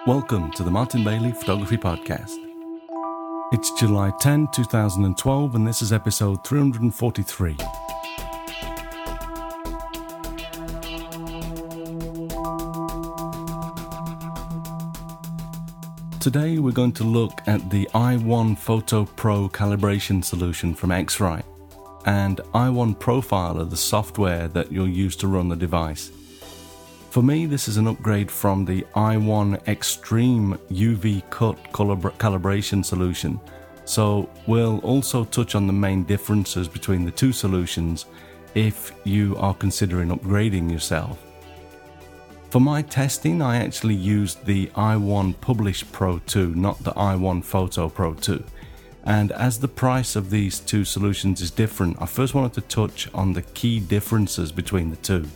Welcome to the Martin Bailey Photography Podcast. It's July 10, 2012, and this is episode 343. Today we're going to look at the i1 Photo Pro calibration solution from X-Rite and i1 Profiler, the software that you'll use to run the device. For me, this is an upgrade from the i1 Extreme UV Cut calibration solution, so we'll also touch on the main differences between the two solutions if you are considering upgrading yourself. For my testing, I actually used the i1 Publish Pro 2, not the i1 Photo Pro 2. And as the price of these two solutions is different, I first wanted to touch on the key differences between the two.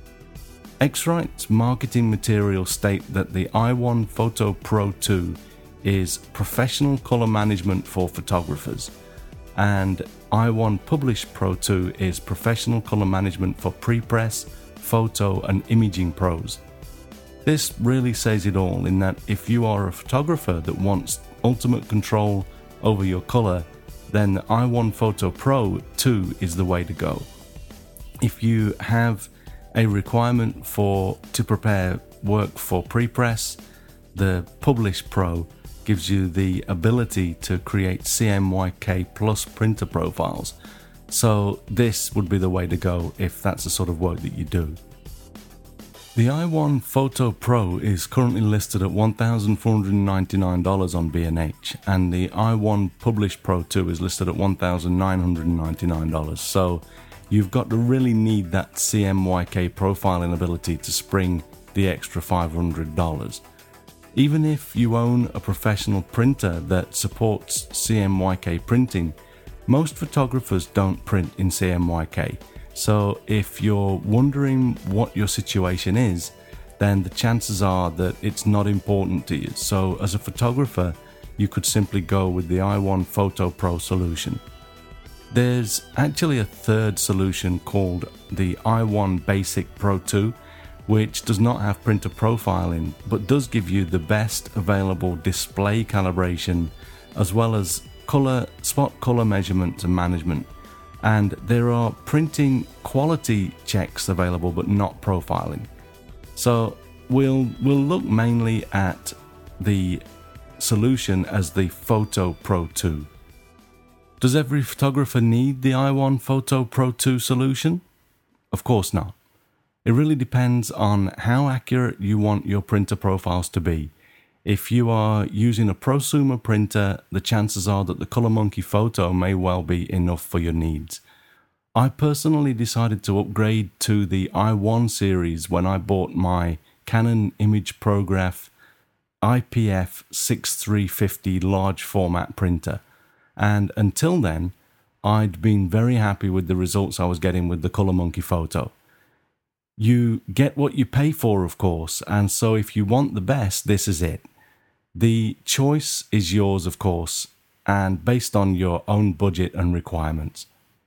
X-Rite's marketing materials state that the i1 Photo Pro 2 is professional color management for photographers, and i1 Publish Pro 2 is professional color management for pre-press, photo and imaging pros. This really says it all in that if you are a photographer that wants ultimate control over your color, then the i1 Photo Pro 2 is the way to go. If you have a requirement to prepare work for pre-press, the Publish Pro gives you the ability to create CMYK plus printer profiles. So this would be the way to go if that's the sort of work that you do. The i1 Photo Pro is currently listed at $1,499 on B&H, and the i1 Publish Pro 2 is listed at $1,999. So you've got to really need that CMYK profiling ability to spring the extra $500. Even if you own a professional printer that supports CMYK printing, most photographers don't print in CMYK. So if you're wondering what your situation is, then the chances are that it's not important to you. So as a photographer, you could simply go with the i1 Photo Pro solution. There's actually a third solution called the i1 Basic Pro 2, which does not have printer profiling, but does give you the best available display calibration, as well as spot color measurement and management. And there are printing quality checks available, but not profiling. So we'll look mainly at the solution as the Photo Pro 2. Does every photographer need the i1 Photo Pro 2 solution? Of course not. It really depends on how accurate you want your printer profiles to be. If you are using a prosumer printer, the chances are that the ColorMonkey Photo may well be enough for your needs. I personally decided to upgrade to the i1 series when I bought my Canon ImagePrograph IPF 6350 large format printer. And until then, I'd been very happy with the results I was getting with the ColorMonkey Photo. You get what you pay for, of course, and so if you want the best, this is it. The choice is yours, of course, and based on your own budget and requirements.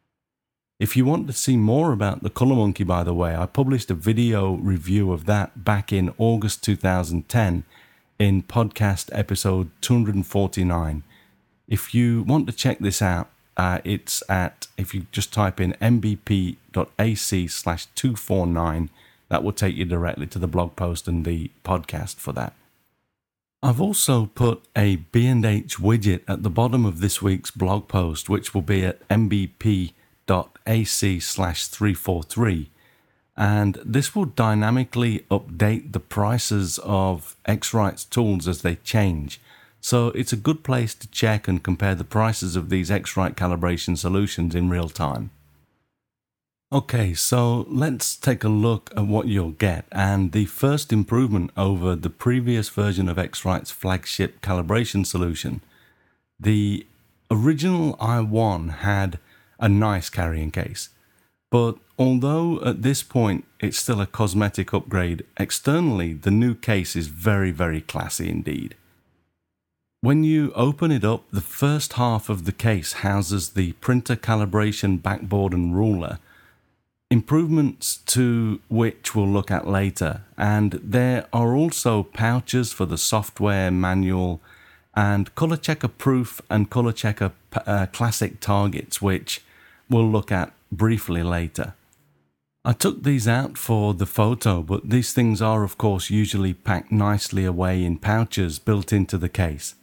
If you want to see more about the ColorMonkey, by the way, I published a video review of that back in August 2010 in podcast episode 249. If you want to check this out, it's if you just type in mbp.ac/249, that will take you directly to the blog post and the podcast for that. I've also put a B&H widget at the bottom of this week's blog post, which will be at mbp.ac/343, and this will dynamically update the prices of X-Rite's tools as they change. So it's a good place to check and compare the prices of these X-Rite calibration solutions in real time. Okay, so let's take a look at what you'll get, and the first improvement over the previous version of X-Rite's flagship calibration solution. The original i1 had a nice carrying case, but although at this point it's still a cosmetic upgrade, externally the new case is very, very classy indeed. When you open it up, the first half of the case houses the printer calibration backboard and ruler. improvements to which we'll look at later. And there are also pouches for the software manual and color checker proof and color checker classic targets, which we'll look at briefly later. I took these out for the photo, but these things are of course usually packed nicely away in pouches built into the case.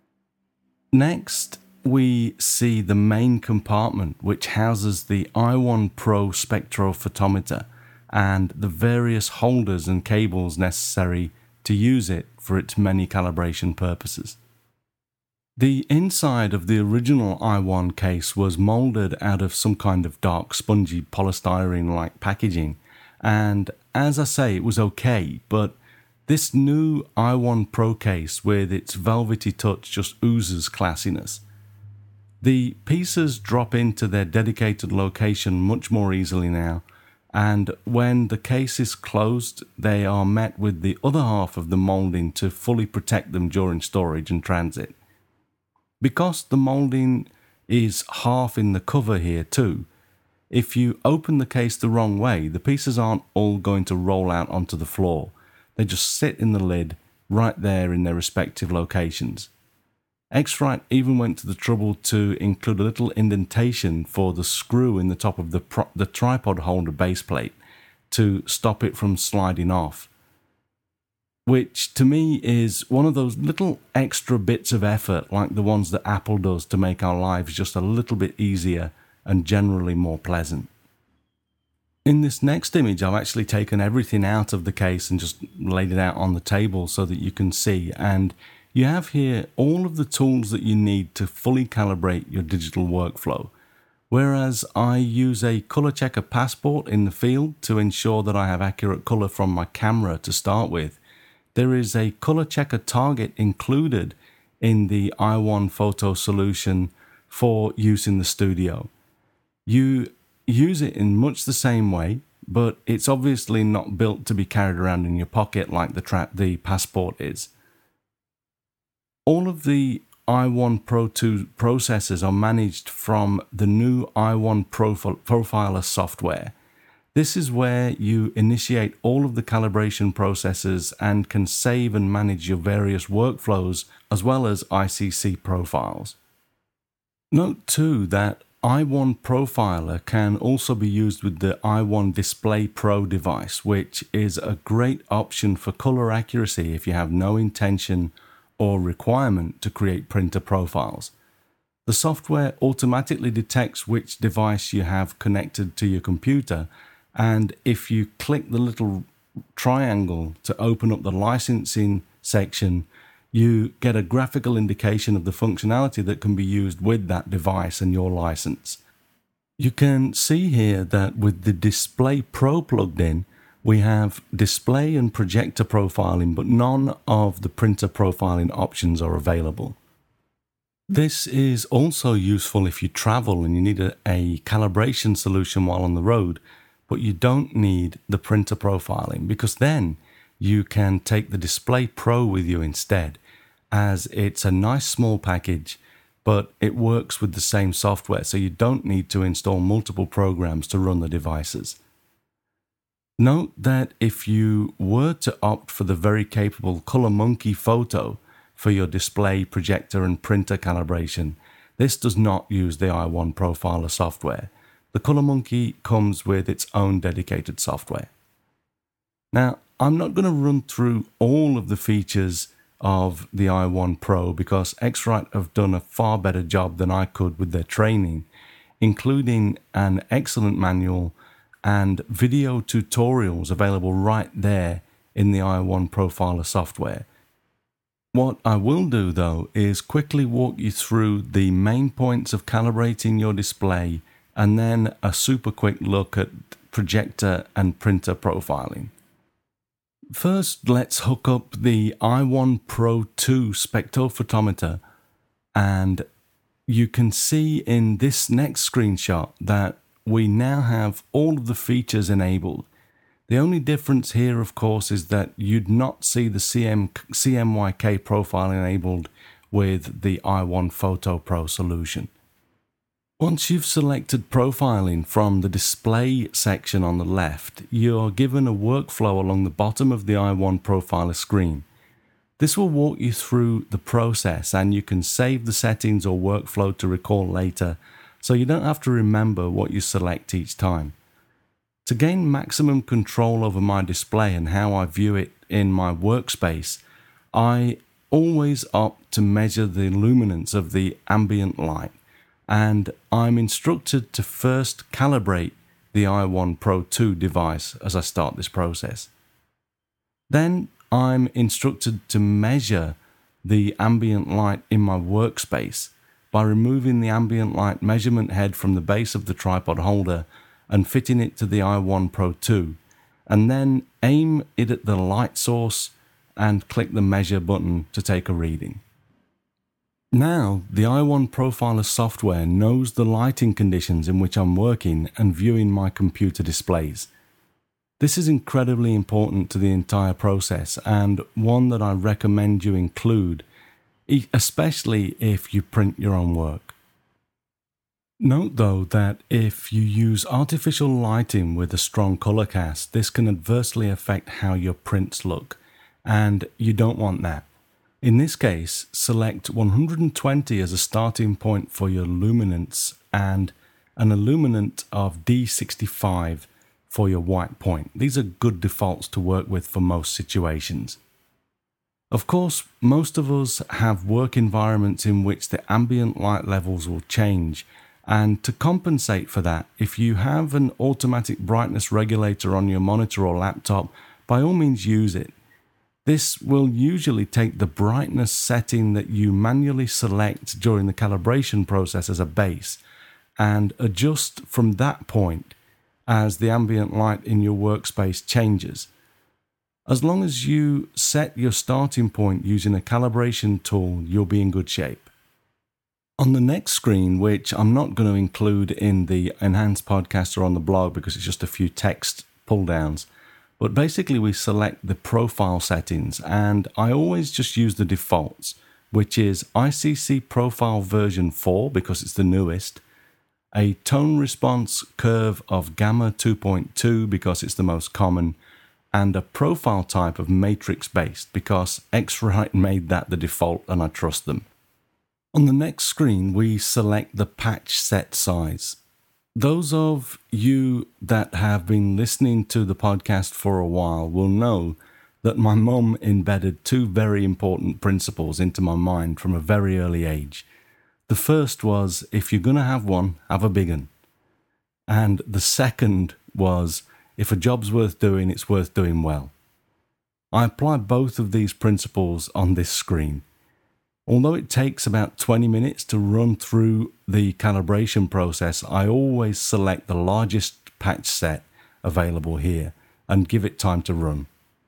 Next, we see the main compartment, which houses the i1 Pro spectrophotometer and the various holders and cables necessary to use it for its many calibration purposes. The inside of the original i1 case was molded out of some kind of dark spongy polystyrene-like packaging, and as I say, it was okay, but this new i1 Pro case with its velvety touch just oozes classiness. The pieces drop into their dedicated location much more easily now, and when the case is closed, they are met with the other half of the molding to fully protect them during storage and transit. Because the molding is half in the cover here too, if you open the case the wrong way, the pieces aren't all going to roll out onto the floor. They just sit in the lid right there in their respective locations. X-Rite even went to the trouble to include a little indentation for the screw in the top of the tripod holder base plate to stop it from sliding off, which to me is one of those little extra bits of effort like the ones that Apple does to make our lives just a little bit easier and generally more pleasant. In this next image, I've actually taken everything out of the case and just laid it out on the table so that you can see, and you have here all of the tools that you need to fully calibrate your digital workflow. Whereas I use a color checker passport in the field to ensure that I have accurate color from my camera to start with, there is a color checker target included in the i1 photo solution for use in the studio. You use it in much the same way, but it's obviously not built to be carried around in your pocket like the passport is. All of the i1 Pro 2 processors are managed from the new i1 Profiler software. This is where you initiate all of the calibration processes and can save and manage your various workflows as well as ICC profiles. Note too that i1 Profiler can also be used with the i1 Display Pro device, which is a great option for color accuracy if you have no intention or requirement to create printer profiles. The software automatically detects which device you have connected to your computer, and if you click the little triangle to open up the licensing section, you get a graphical indication of the functionality that can be used with that device and your license. You can see here that with the Display Pro plugged in, we have display and projector profiling, but none of the printer profiling options are available. This is also useful if you travel and you need a calibration solution while on the road, but you don't need the printer profiling, because then you can take the Display Pro with you instead, as it's a nice small package, but it works with the same software, so you don't need to install multiple programs to run the devices. Note that if you were to opt for the very capable ColorMonkey Photo for your display, projector and printer calibration, this does not use the i1 Profiler software. The ColorMonkey comes with its own dedicated software. Now, I'm not going to run through all of the features of the i1 Pro because X-Rite have done a far better job than I could with their training, including an excellent manual and video tutorials available right there in the i1 Profiler software. What I will do though is quickly walk you through the main points of calibrating your display and then a super quick look at projector and printer profiling. First, let's hook up the i1 Pro 2 spectrophotometer, and you can see in this next screenshot that we now have all of the features enabled. The only difference here, of course, is that you'd not see the CMYK profile enabled with the i1 Photo Pro solution. Once you've selected profiling from the display section on the left, you're given a workflow along the bottom of the i1 Profiler screen. This will walk you through the process, and you can save the settings or workflow to recall later, so you don't have to remember what you select each time. To gain maximum control over my display and how I view it in my workspace, I always opt to measure the luminance of the ambient light, and I'm instructed to first calibrate the i1 Pro 2 device as I start this process. Then I'm instructed to measure the ambient light in my workspace by removing the ambient light measurement head from the base of the tripod holder and fitting it to the i1 Pro 2, and then aim it at the light source and click the measure button to take a reading. Now, the i1 Profiler software knows the lighting conditions in which I'm working and viewing my computer displays. This is incredibly important to the entire process, and one that I recommend you include, especially if you print your own work. Note though that if you use artificial lighting with a strong color cast, this can adversely affect how your prints look, and you don't want that. In this case, select 120 as a starting point for your luminance and an illuminant of D65 for your white point. These are good defaults to work with for most situations. Of course, most of us have work environments in which the ambient light levels will change, and to compensate for that, if you have an automatic brightness regulator on your monitor or laptop, by all means use it. This will usually take the brightness setting that you manually select during the calibration process as a base and adjust from that point as the ambient light in your workspace changes. As long as you set your starting point using a calibration tool, you'll be in good shape. On the next screen, which I'm not going to include in the Enhanced Podcast or on the blog because it's just a few text pull downs, but basically we select the profile settings, and I always just use the defaults, which is ICC Profile version 4 because it's the newest, a tone response curve of Gamma 2.2 because it's the most common, and a profile type of matrix based because X-Rite made that the default and I trust them. On the next screen, we select the patch set size. Those of you that have been listening to the podcast for a while will know that my mum embedded two very important principles into my mind from a very early age. The first was, if you're going to have one, have a big one. And the second was, if a job's worth doing, it's worth doing well. I apply both of these principles on this screen. Although it takes about 20 minutes to run through the calibration process, I always select the largest patch set available here and give it time to run.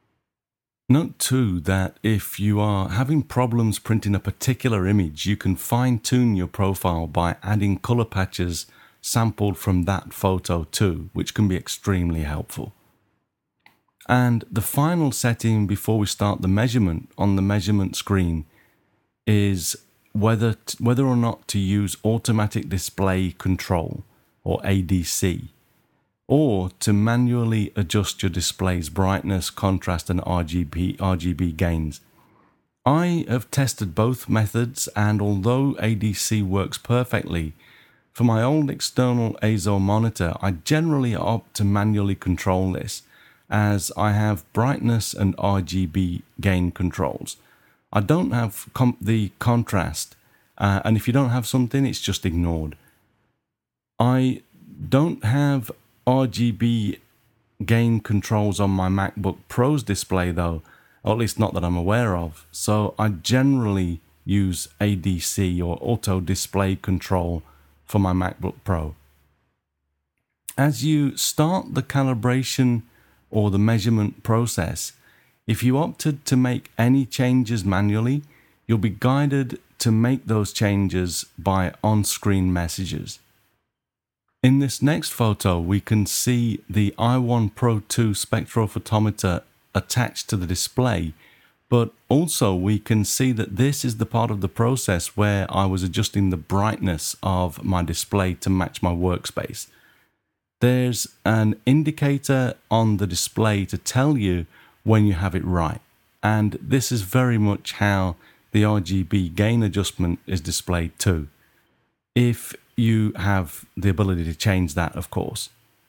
Note too that if you are having problems printing a particular image, you can fine-tune your profile by adding color patches sampled from that photo too, which can be extremely helpful. And the final setting before we start the measurement on the measurement screen is whether or not to use automatic display control, or ADC, or to manually adjust your display's brightness, contrast, and RGB gains. I have tested both methods, and although ADC works perfectly, for my old external AZO monitor, I generally opt to manually control this, as I have brightness and RGB gain controls. I don't have the contrast, and if you don't have something, it's just ignored. I don't have RGB gain controls on my MacBook Pro's display though, or at least not that I'm aware of, so I generally use ADC or Auto Display Control for my MacBook Pro. As you start the calibration or the measurement process, if you opted to make any changes manually, you'll be guided to make those changes by on-screen messages. In this next photo, we can see the i1 Pro 2 spectrophotometer attached to the display, But also we can see that this is the part of the process where I was adjusting the brightness of my display to match my workspace. There's an indicator on the display to tell you when you have it right. And this is very much how the RGB gain adjustment is displayed too, if you have the ability to change that, of course.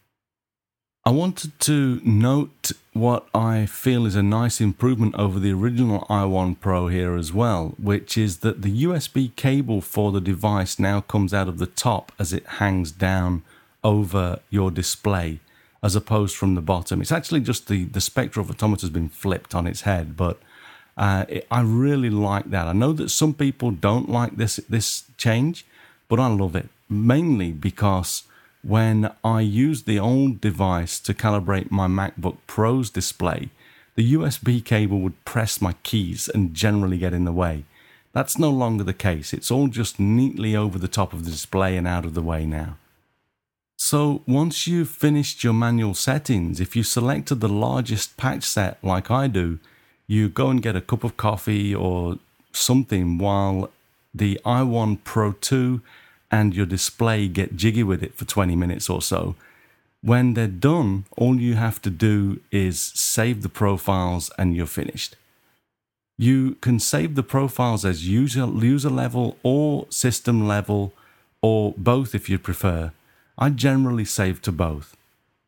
I wanted to note what I feel is a nice improvement over the original i1 Pro here as well, which is that the USB cable for the device now comes out of the top as it hangs down over your display, as opposed from the bottom. It's actually just the spectrophotometer has been flipped on its head, but I really like that. I know that some people don't like this change, but I love it, mainly because when I used the old device to calibrate my MacBook Pro's display, the USB cable would press my keys and generally get in the way. That's no longer the case. It's all just neatly over the top of the display and out of the way now. So once you've finished your manual settings, if you selected the largest patch set like I do, you go and get a cup of coffee or something while the i1 Pro 2 and your display get jiggy with it for 20 minutes or so. When they're done, all you have to do is save the profiles and you're finished. You can save the profiles as user level or system level, or both if you prefer. I generally save to both.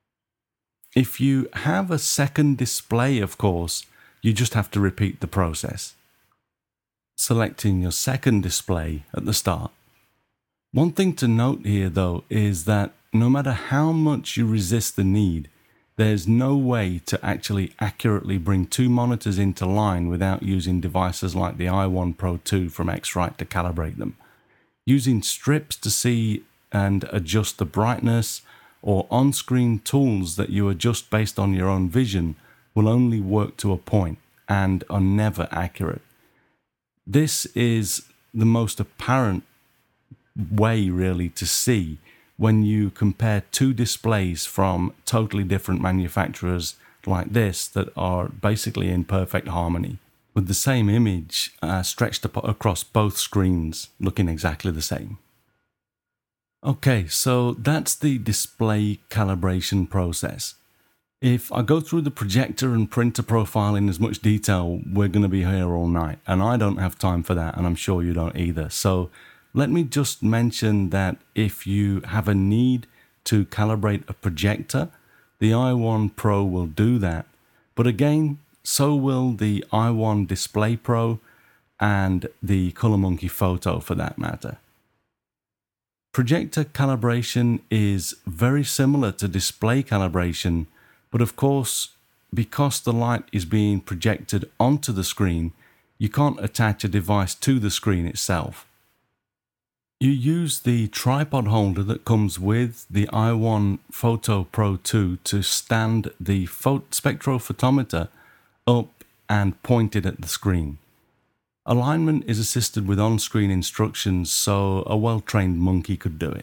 If you have a second display, of course, you just have to repeat the process, selecting your second display at the start. One thing to note here, though, is that no matter how much you resist the need, there's no way to actually accurately bring two monitors into line without using devices like the i1 Pro 2 from X-Rite to calibrate them. Using strips to see and adjust the brightness, or on-screen tools that you adjust based on your own vision, will only work to a point and are never accurate. This is the most apparent way really to see when you compare two displays from totally different manufacturers like this that are basically in perfect harmony, with the same image stretched across both screens looking exactly the same. Okay, so that's the display calibration process. If I go through the projector and printer profile in as much detail, we're going to be here all night, and I don't have time for that, and I'm sure you don't either. So let me just mention that if you have a need to calibrate a projector, the i1 Pro will do that. But again, so will the i1 Display Pro and the ColorMonkey Photo for that matter. Projector calibration is very similar to display calibration, but of course, because the light is being projected onto the screen, you can't attach a device to the screen itself. You use the tripod holder that comes with the i1 Photo Pro 2 to stand the spectrophotometer up and point it at the screen. Alignment is assisted with on-screen instructions, so a well-trained monkey could do it.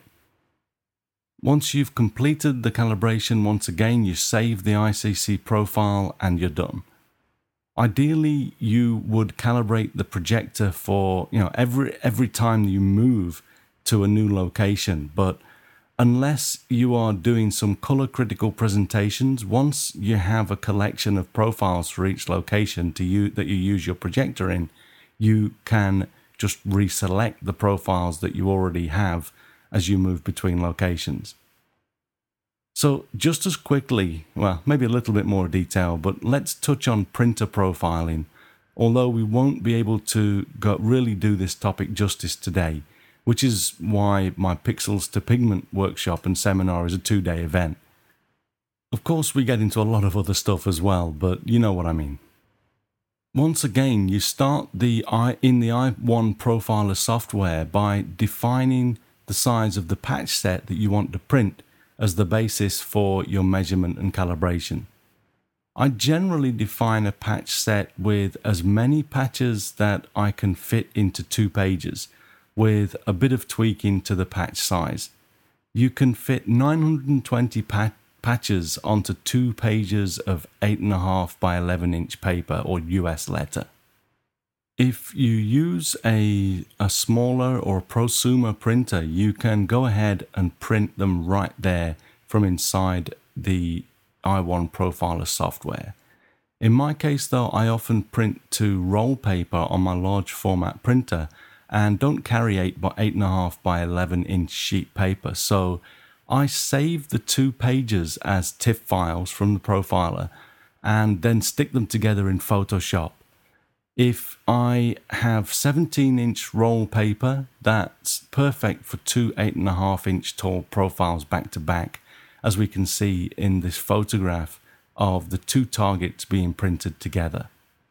Once you've completed the calibration, once again you save the ICC profile and you're done. Ideally, you would calibrate the projector for every time you move to a new location, but unless you are doing some color critical presentations, once you have a collection of profiles for each location that you use your projector in, you can just reselect the profiles that you already have as you move between locations. So just as quickly, well, maybe a little bit more detail, but let's touch on printer profiling, although we won't be able to really do this topic justice today, which is why my Pixels to Pigment workshop and seminar is a 2-day event. Of course, we get into a lot of other stuff as well, but you know what I mean. Once again, you start in the i1 Profiler software by defining the size of the patch set that you want to print as the basis for your measurement and calibration. I generally define a patch set with as many patches that I can fit into 2 pages, with a bit of tweaking to the patch size. You can fit 920 patches onto 2 pages of 8.5 by 11 inch paper or US letter. If you use a smaller or a prosumer printer, you can go ahead and print them right there from inside the i1 Profiler software. In my case though, I often print to roll paper on my large format printer and don't carry 8.5 by 11 inch sheet paper, so I save the 2 pages as TIFF files from the Profiler and then stick them together in Photoshop. If I have 17-inch roll paper, that's perfect for 2 8.5-inch tall profiles back to back, as we can see in this photograph of the 2 targets being printed together.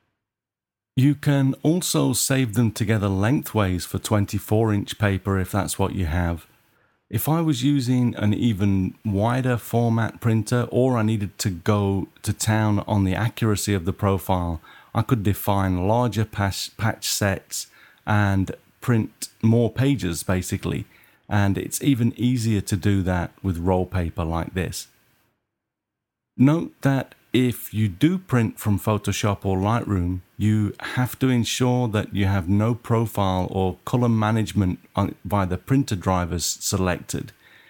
You can also save them together lengthways for 24-inch paper if that's what you have. If I was using an even wider format printer, or I needed to go to town on the accuracy of the profile, I could define larger patch sets and print more pages basically, and it's even easier to do that with roll paper like this. Note that if you do print from Photoshop or Lightroom, you have to ensure that you have no profile or color management by the printer drivers selected.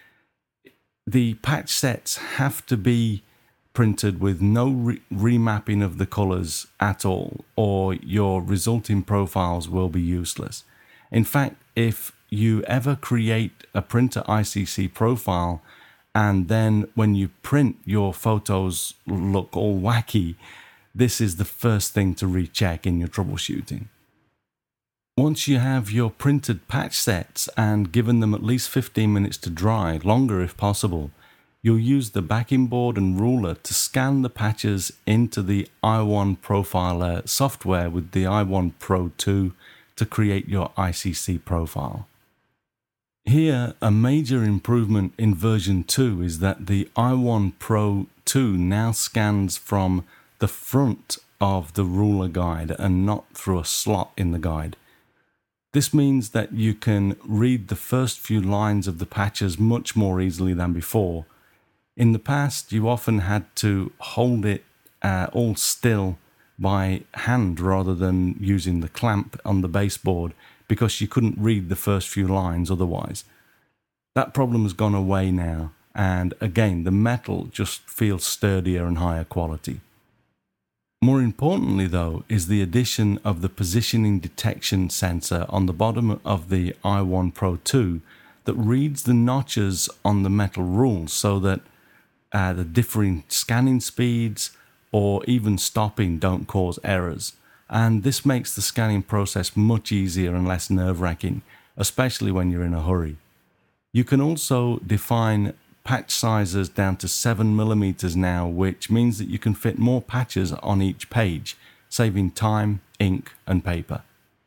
The patch sets have to be printed with no remapping of the colors at all, or your resulting profiles will be useless. In fact, if you ever create a printer ICC profile and then when you print your photos look all wacky, this is the first thing to recheck in your troubleshooting. Once you have your printed patch sets and given them at least 15 minutes to dry, longer if possible, you'll use the backing board and ruler to scan the patches into the i1 Profiler software with the i1 Pro 2 to create your ICC profile. Here, a major improvement in version 2 is that the i1 Pro 2 now scans from the front of the ruler guide and not through a slot in the guide. This means that you can read the first few lines of the patches much more easily than before. In the past, you often had to hold it all still by hand rather than using the clamp on the baseboard because you couldn't read the first few lines otherwise. That problem has gone away now, and again, the metal just feels sturdier and higher quality. More importantly though, is the addition of the positioning detection sensor on the bottom of the i1 Pro 2 that reads the notches on the metal rules so that the differing scanning speeds or even stopping don't cause errors. And this makes the scanning process much easier and less nerve-wracking, especially when you're in a hurry. You can also define patch sizes down to 7mm now, which means that you can fit more patches on each page, saving time, ink, and paper.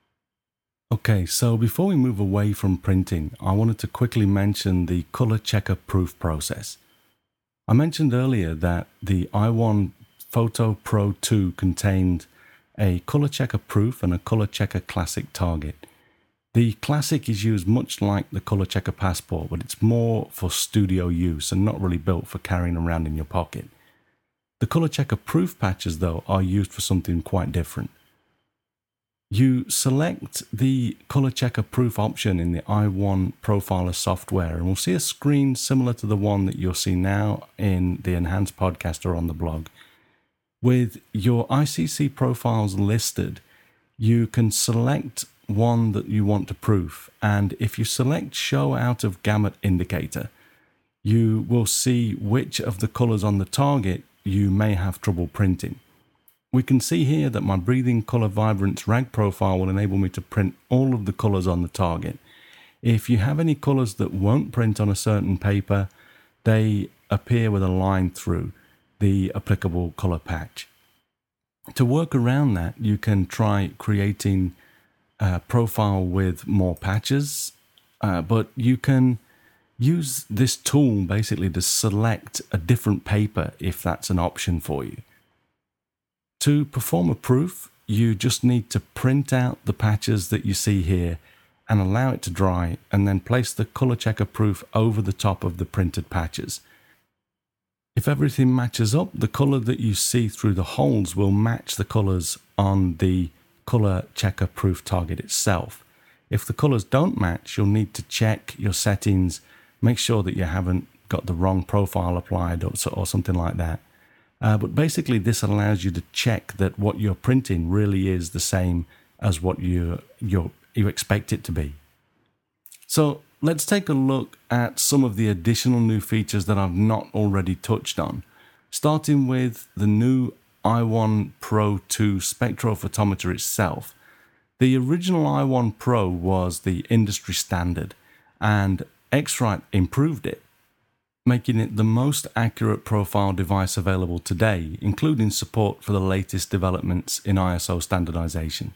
Okay, so before we move away from printing, I wanted to quickly mention the color checker proof process. I mentioned earlier that the i1 Photo Pro 2 contained a color checker proof and a color checker classic target. The classic is used much like the color checker passport, but it's more for studio use and not really built for carrying around in your pocket. The color checker proof patches though are used for something quite different. You select the color checker proof option in the i1 Profiler software and we'll see a screen similar to the one that you'll see now in the Enhanced Podcast or on the blog. With your ICC profiles listed, you can select one that you want to proof, and if you select Show Out of Gamut Indicator, you will see which of the colors on the target you may have trouble printing. We can see here that my Breathing Color Vibrance rag profile will enable me to print all of the colors on the target. If you have any colors that won't print on a certain paper, they appear with a line through the applicable color patch. To work around that, you can try creating a profile with more patches, but you can use this tool basically to select a different paper if that's an option for you. To perform a proof, you just need to print out the patches that you see here and allow it to dry, and then place the color checker proof over the top of the printed patches. If everything matches up, the color that you see through the holes will match the colors on the color checker proof target itself. If the colors don't match, you'll need to check your settings, make sure that you haven't got the wrong profile applied or something like that. But basically, this allows you to check that what you're printing really is the same as what you expect it to be. So let's take a look at some of the additional new features that I've not already touched on, starting with the new i1 Pro 2 spectrophotometer itself. The original i1 Pro was the industry standard, and X-Rite improved it, making it the most accurate profile device available today, including support for the latest developments in ISO standardization.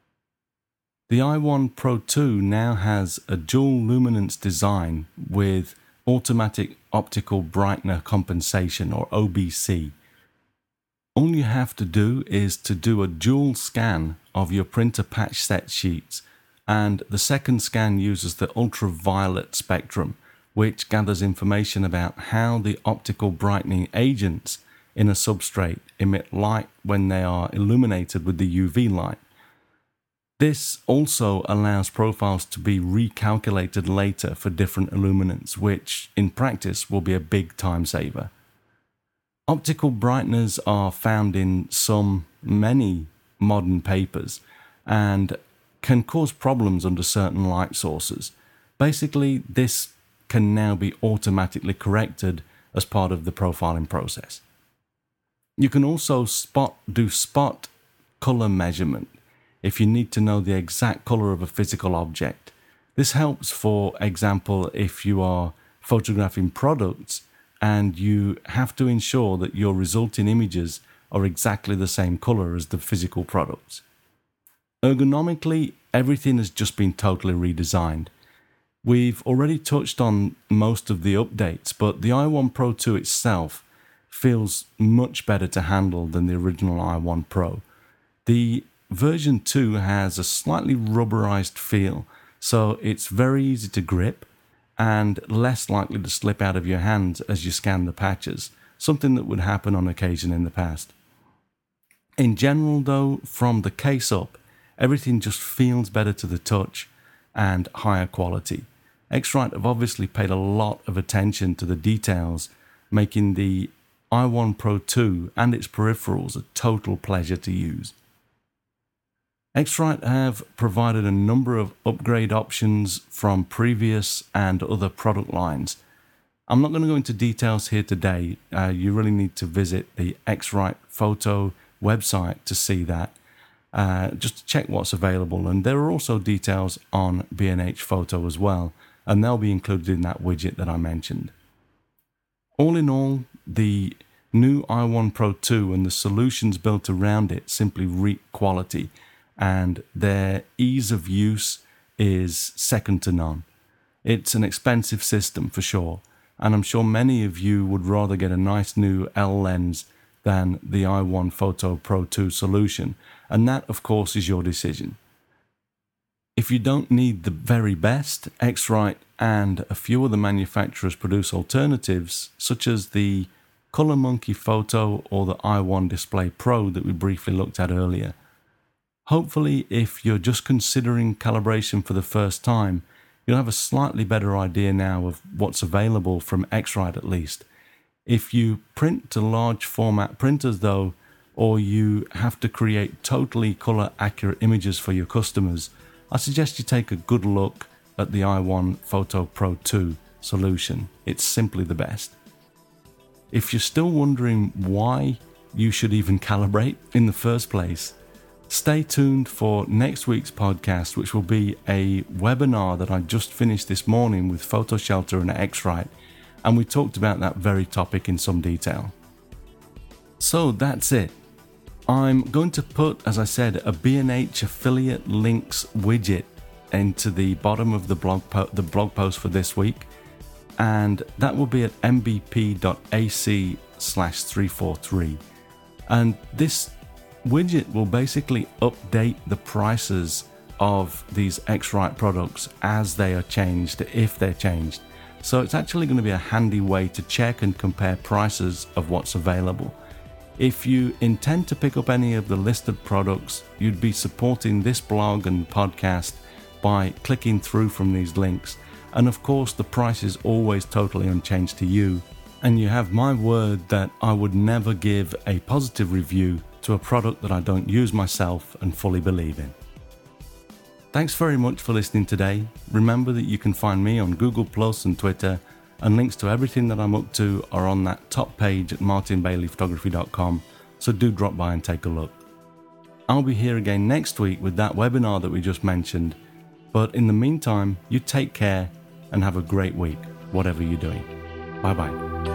The i1 Pro 2 now has a dual luminance design with automatic optical brightener compensation, or OBC. All you have to do is to do a dual scan of your printer patch set sheets, and the second scan uses the ultraviolet spectrum, which gathers information about how the optical brightening agents in a substrate emit light when they are illuminated with the UV light. This also allows profiles to be recalculated later for different illuminants, which in practice will be a big time saver. Optical brighteners are found in many modern papers and can cause problems under certain light sources. Basically, this can now be automatically corrected as part of the profiling process. You can also do spot color measurement if you need to know the exact color of a physical object. This helps, for example, if you are photographing products and you have to ensure that your resulting images are exactly the same color as the physical products. Ergonomically, everything has just been totally redesigned. We've already touched on most of the updates, but the i1 Pro 2 itself feels much better to handle than the original i1 Pro. The version 2 has a slightly rubberized feel, so it's very easy to grip and less likely to slip out of your hands as you scan the patches, something that would happen on occasion in the past. In general though, from the case up, everything just feels better to the touch and higher quality. X-Rite have obviously paid a lot of attention to the details, making the i1 Pro 2 and its peripherals a total pleasure to use. X-Rite have provided a number of upgrade options from previous and other product lines. I'm not going to go into details here today. You really need to visit the X-Rite Photo website to see that, just to check what's available. And there are also details on B&H Photo as well, and they'll be included in that widget that I mentioned. All in all, the new i1 Pro 2 and the solutions built around it simply reap quality, and their ease of use is second to none. It's an expensive system for sure, and I'm sure many of you would rather get a nice new L lens than the i1 Photo Pro 2 solution, and that of course is your decision. If you don't need the very best, X-Rite and a few other manufacturers produce alternatives such as the Color Monkey Photo or the i1 Display Pro that we briefly looked at earlier. Hopefully, if you're just considering calibration for the first time, you'll have a slightly better idea now of what's available from X-Rite at least. If you print to large format printers though, or you have to create totally color accurate images for your customers, I suggest you take a good look at the i1 Photo Pro 2 solution. It's simply the best. If you're still wondering why you should even calibrate in the first place, stay tuned for next week's podcast, which will be a webinar that I just finished this morning with PhotoShelter and X-Rite, and we talked about that very topic in some detail. So that's it. I'm going to put, as I said, a B&H affiliate links widget into the bottom of the blog post for this week, and that will be at mbp.ac/343. And this widget will basically update the prices of these X-Rite products as they are changed, if they're changed. So it's actually going to be a handy way to check and compare prices of what's available. If you intend to pick up any of the listed products, you'd be supporting this blog and podcast by clicking through from these links. And of course, the price is always totally unchanged to you. And you have my word that I would never give a positive review to a product that I don't use myself and fully believe in. Thanks very much for listening today. Remember that you can find me on Google Plus and Twitter, and links to everything that I'm up to are on that top page at martinbaileyphotography.com, so do drop by and take a look. I'll be here again next week with that webinar that we just mentioned, but in the meantime, you take care and have a great week, whatever you're doing. Bye-bye.